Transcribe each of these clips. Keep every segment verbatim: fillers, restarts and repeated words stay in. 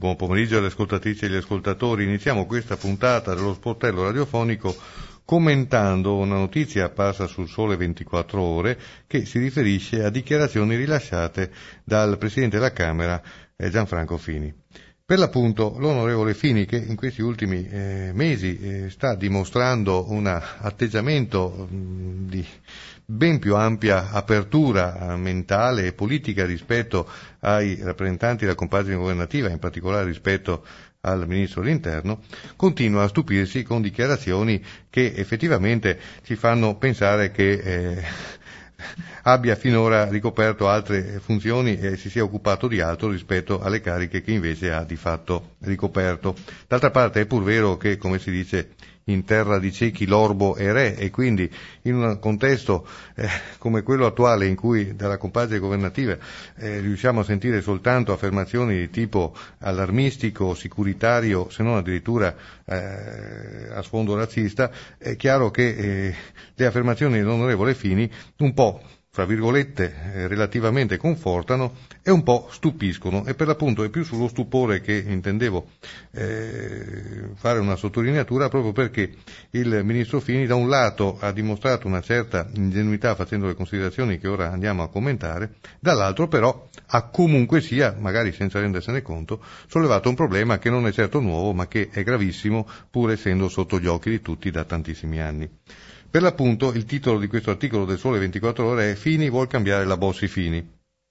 Buon pomeriggio alle ascoltatrici e agli ascoltatori. Iniziamo questa puntata dello sportello radiofonico commentando una notizia apparsa sul Sole ventiquattro Ore che si riferisce a dichiarazioni rilasciate dal Presidente della Camera eh, Gianfranco Fini. Per l'appunto l'onorevole Fini, che in questi ultimi eh, mesi eh, sta dimostrando un atteggiamento mh, di ben più ampia apertura mentale e politica rispetto ai rappresentanti della compagine governativa, in particolare rispetto al Ministro dell'Interno, continua a stupirsi con dichiarazioni che effettivamente ci fanno pensare che eh, abbia finora ricoperto altre funzioni e si sia occupato di altro rispetto alle cariche che invece ha di fatto ricoperto. D'altra parte è pur vero che, come si dice in terra di ciechi l'orbo è re, e quindi in un contesto eh, come quello attuale in cui dalla compagine governativa eh, riusciamo a sentire soltanto affermazioni di tipo allarmistico, sicuritario, se non addirittura eh, a sfondo razzista, è chiaro che eh, le affermazioni dell'onorevole Fini un po', fra virgolette, eh, relativamente confortano e un po' stupiscono, e per l'appunto è più sullo stupore che intendevo eh, fare una sottolineatura, proprio perché il Ministro Fini da un lato ha dimostrato una certa ingenuità facendo le considerazioni che ora andiamo a commentare, dall'altro però ha comunque sia, magari senza rendersene conto, sollevato un problema che non è certo nuovo ma che è gravissimo pur essendo sotto gli occhi di tutti da tantissimi anni. Per l'appunto il titolo di questo articolo del Sole ventiquattro Ore è Fini vuol cambiare la Bossi-Fini.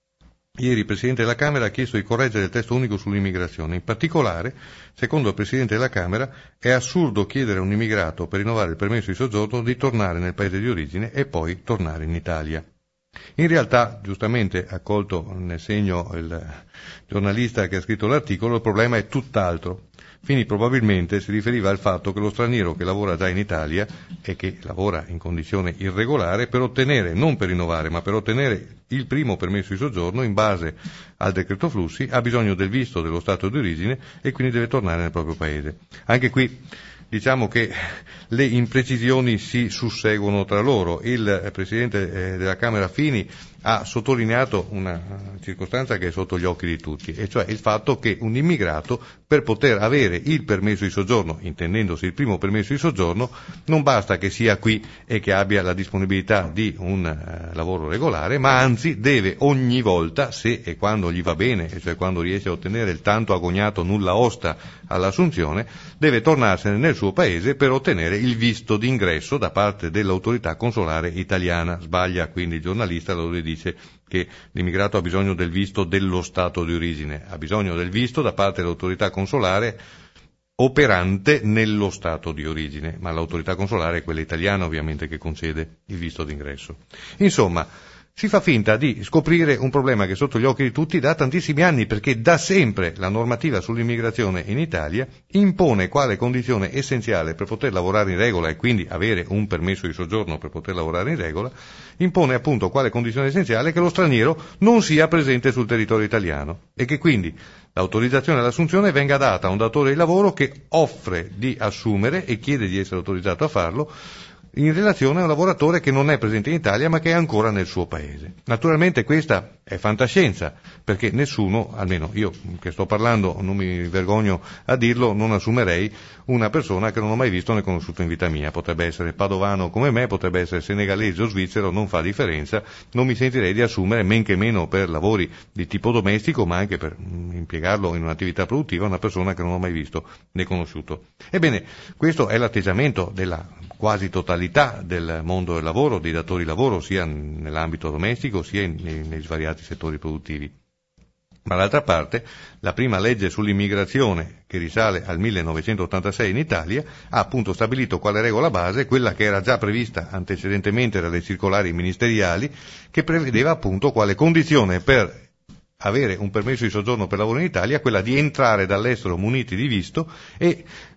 Ieri il Presidente della Camera ha chiesto di correggere il testo unico sull'immigrazione. In particolare, secondo il Presidente della Camera, è assurdo chiedere a un immigrato per rinnovare il permesso di soggiorno di tornare nel paese di origine e poi tornare in Italia. In realtà, giustamente ha colto nel segno il giornalista che ha scritto l'articolo, il problema è tutt'altro. Fini probabilmente si riferiva al fatto che lo straniero che lavora già in Italia e che lavora in condizione irregolare, per ottenere, non per rinnovare, ma per ottenere il primo permesso di soggiorno in base al decreto flussi, ha bisogno del visto dello Stato di origine e quindi deve tornare nel proprio paese. Anche qui diciamo che le imprecisioni si susseguono tra loro. Il Presidente della Camera Fini ha sottolineato una circostanza che è sotto gli occhi di tutti, e cioè il fatto che un immigrato, per poter avere il permesso di soggiorno, intendendosi il primo permesso di soggiorno, non basta che sia qui e che abbia la disponibilità di un uh, lavoro regolare, ma anzi deve ogni volta, se e quando gli va bene, e cioè quando riesce a ottenere il tanto agognato nulla osta all'assunzione, deve tornarsene nel suo paese per ottenere il visto d'ingresso da parte dell'autorità consolare italiana. Sbaglia quindi il giornalista laddove dice che l'immigrato ha bisogno del visto dello Stato di origine, ha bisogno del visto da parte dell'autorità consolare operante nello Stato di origine, ma l'autorità consolare è quella italiana ovviamente che concede il visto d'ingresso. Insomma, si fa finta di scoprire un problema che è sotto gli occhi di tutti da tantissimi anni, perché da sempre la normativa sull'immigrazione in Italia impone quale condizione essenziale per poter lavorare in regola e quindi avere un permesso di soggiorno per poter lavorare in regola, impone appunto quale condizione essenziale che lo straniero non sia presente sul territorio italiano e che quindi l'autorizzazione all'assunzione venga data a un datore di lavoro che offre di assumere e chiede di essere autorizzato a farlo in relazione a un lavoratore che non è presente in Italia ma che è ancora nel suo paese. Naturalmente questa è fantascienza, perché nessuno, almeno io che sto parlando non mi vergogno a dirlo, non assumerei una persona che non ho mai visto né conosciuto in vita mia. Potrebbe essere padovano come me, potrebbe essere senegalese o svizzero, non fa differenza. Non mi sentirei di assumere, men che meno per lavori di tipo domestico, ma anche per impiegarlo in un'attività produttiva, una persona che non ho mai visto né conosciuto. Ebbene, questo è l'atteggiamento della quasi totalità del mondo del lavoro, dei datori di lavoro, sia nell'ambito domestico sia in, in, nei svariati settori produttivi. Ma d'altra parte, la prima legge sull'immigrazione, che risale al millenovecentottantasei in Italia, ha appunto stabilito quale regola base, quella che era già prevista antecedentemente dalle circolari ministeriali, che prevedeva appunto quale condizione per avere un permesso di soggiorno per lavoro in Italia, quella di entrare dall'estero muniti di visto e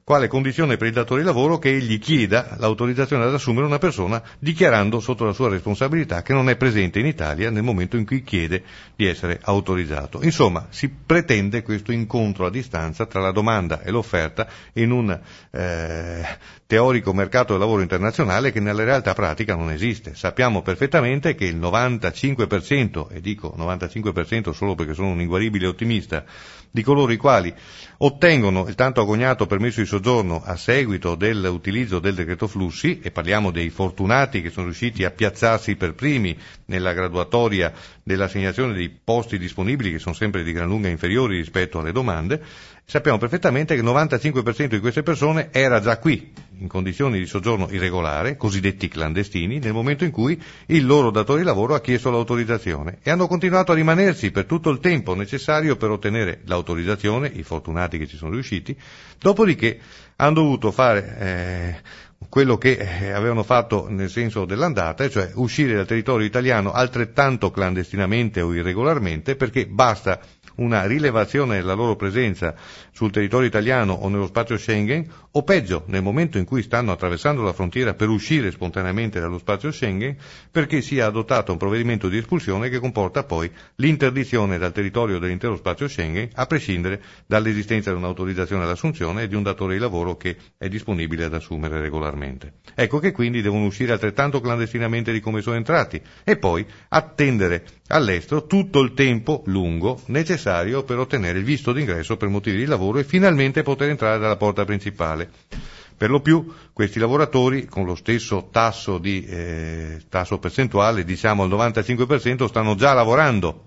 quale condizione per il datore di lavoro che egli chieda l'autorizzazione ad assumere una persona dichiarando sotto la sua responsabilità che non è presente in Italia nel momento in cui chiede di essere autorizzato. Insomma, si pretende questo incontro a distanza tra la domanda e l'offerta in un eh, teorico mercato del lavoro internazionale che nella realtà pratica non esiste. Sappiamo perfettamente che il novantacinque per cento, e dico novantacinque per cento solo perché sono un inguaribile ottimista, di coloro i quali ottengono il tanto agognato permesso di soggiorno a seguito dell'utilizzo del decreto flussi, e parliamo dei fortunati che sono riusciti a piazzarsi per primi nella graduatoria dell'assegnazione dei posti disponibili, che sono sempre di gran lunga inferiori rispetto alle domande, sappiamo perfettamente che il novantacinque per cento di queste persone era già qui, in condizioni di soggiorno irregolare, cosiddetti clandestini, nel momento in cui il loro datore di lavoro ha chiesto l'autorizzazione, e hanno continuato a rimanersi per tutto il tempo necessario per ottenere l'autorizzazione, i fortunati che ci sono riusciti, dopodiché hanno dovuto fare eh, quello che eh, avevano fatto nel senso dell'andata, cioè uscire dal territorio italiano altrettanto clandestinamente o irregolarmente, perché basta una rilevazione della loro presenza sul territorio italiano o nello spazio Schengen, o peggio, nel momento in cui stanno attraversando la frontiera per uscire spontaneamente dallo spazio Schengen, perché sia adottato un provvedimento di espulsione che comporta poi l'interdizione dal territorio dell'intero spazio Schengen, a prescindere dall'esistenza di un'autorizzazione all'assunzione e di un datore di lavoro che è disponibile ad assumere regolarmente. Ecco che quindi devono uscire altrettanto clandestinamente di come sono entrati e poi attendere all'estero tutto il tempo lungo necessario per ottenere il visto d'ingresso per motivi di lavoro e finalmente poter entrare dalla porta principale. Per lo più questi lavoratori, con lo stesso tasso di eh, tasso percentuale, diciamo al novantacinque per cento, stanno già lavorando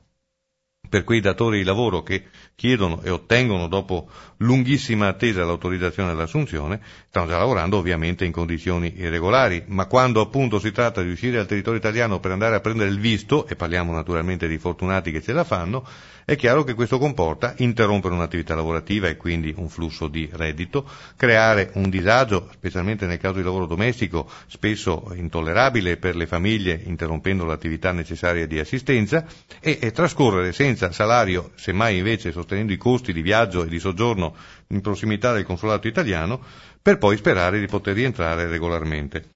per quei datori di lavoro che chiedono e ottengono dopo lunghissima attesa l'autorizzazione all'assunzione, stanno già lavorando ovviamente in condizioni irregolari, ma quando appunto si tratta di uscire dal territorio italiano per andare a prendere il visto, e parliamo naturalmente di fortunati che ce la fanno, è chiaro che questo comporta interrompere un'attività lavorativa e quindi un flusso di reddito, creare un disagio, specialmente nel caso di lavoro domestico, spesso intollerabile per le famiglie, interrompendo l'attività necessaria di assistenza, e, e trascorrere senza salario, semmai invece sostenendo i costi di viaggio e di soggiorno in prossimità del consolato italiano, per poi sperare di poter rientrare regolarmente.